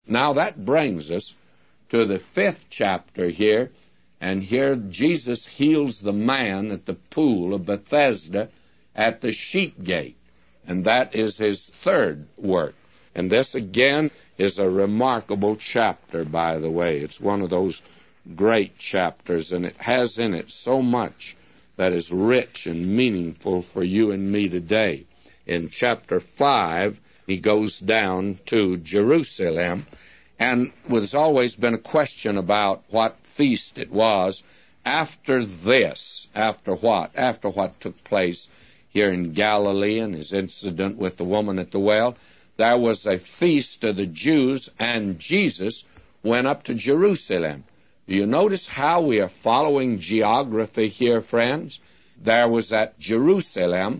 Now that brings us to the 5th chapter here, and here Jesus heals the man at the pool of Bethesda at the sheep gate, and that is his 3rd work. And this again is a remarkable chapter, by the way. It's one of those great chapters, and it has in it so much that is rich and meaningful for you and me today. In chapter 5, he goes down to Jerusalem, and there's always been a question about what feast it was after this. After what? After what took place here in Galilee and his incident with the woman at the well. There was a feast of the Jews, and Jesus went up to Jerusalem. Do you notice how we are following geography here, friends? There was at Jerusalem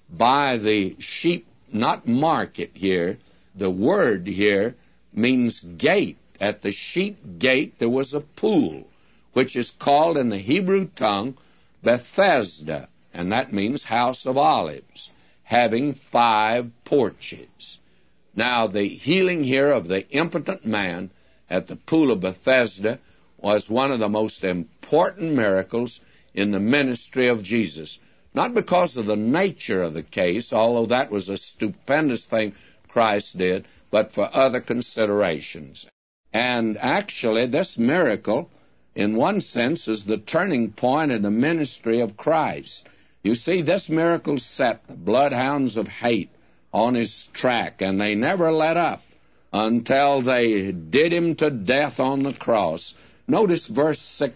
by the sheep, not market here. The word here means gate. At the sheep gate there was a pool, which is called in the Hebrew tongue Bethesda, and that means house of olives, having 5 porches. Now, the healing here of the impotent man at the pool of Bethesda was one of the most important miracles in the ministry of Jesus. Not because of the nature of the case, although that was a stupendous thing Christ did, but for other considerations. And actually, this miracle, in one sense, is the turning point in the ministry of Christ. You see, this miracle set the bloodhounds of hate on his track, and they never let up until they did him to death on the cross. Notice verse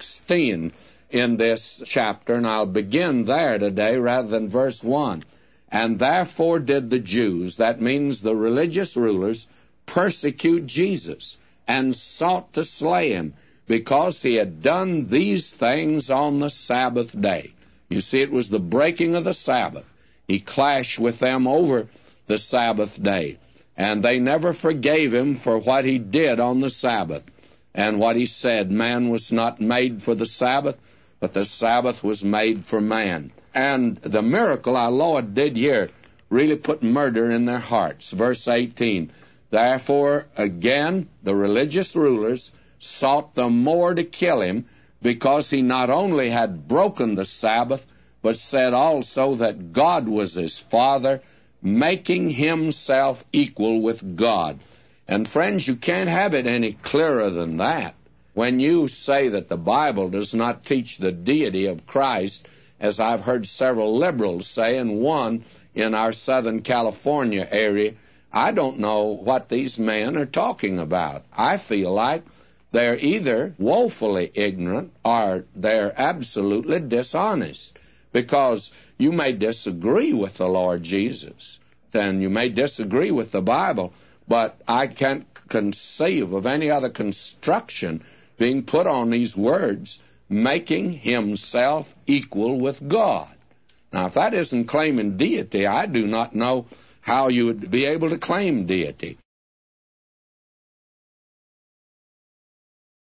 16 in this chapter, and I'll begin there today rather than verse 1. And therefore did the Jews, that means the religious rulers, persecute Jesus and sought to slay him, because he had done these things on the Sabbath day. You see, it was the breaking of the Sabbath. He clashed with them over the Sabbath day, and they never forgave him for what he did on the Sabbath and what he said. Man was not made for the Sabbath, but the Sabbath was made for man. And the miracle our Lord did here really put murder in their hearts. Verse 18, therefore, again, the religious rulers sought the more to kill him, because he not only had broken the Sabbath, but said also that God was his Father, making himself equal with God. And friends, you can't have it any clearer than that. When you say that the Bible does not teach the deity of Christ, as I've heard several liberals say, and one in our Southern California area, I don't know what these men are talking about. I feel like they're either woefully ignorant or they're absolutely dishonest, because you may disagree with the Lord Jesus, and you may disagree with the Bible, but I can't conceive of any other construction being put on these words, making himself equal with God. Now, if that isn't claiming deity, I do not know how you would be able to claim deity.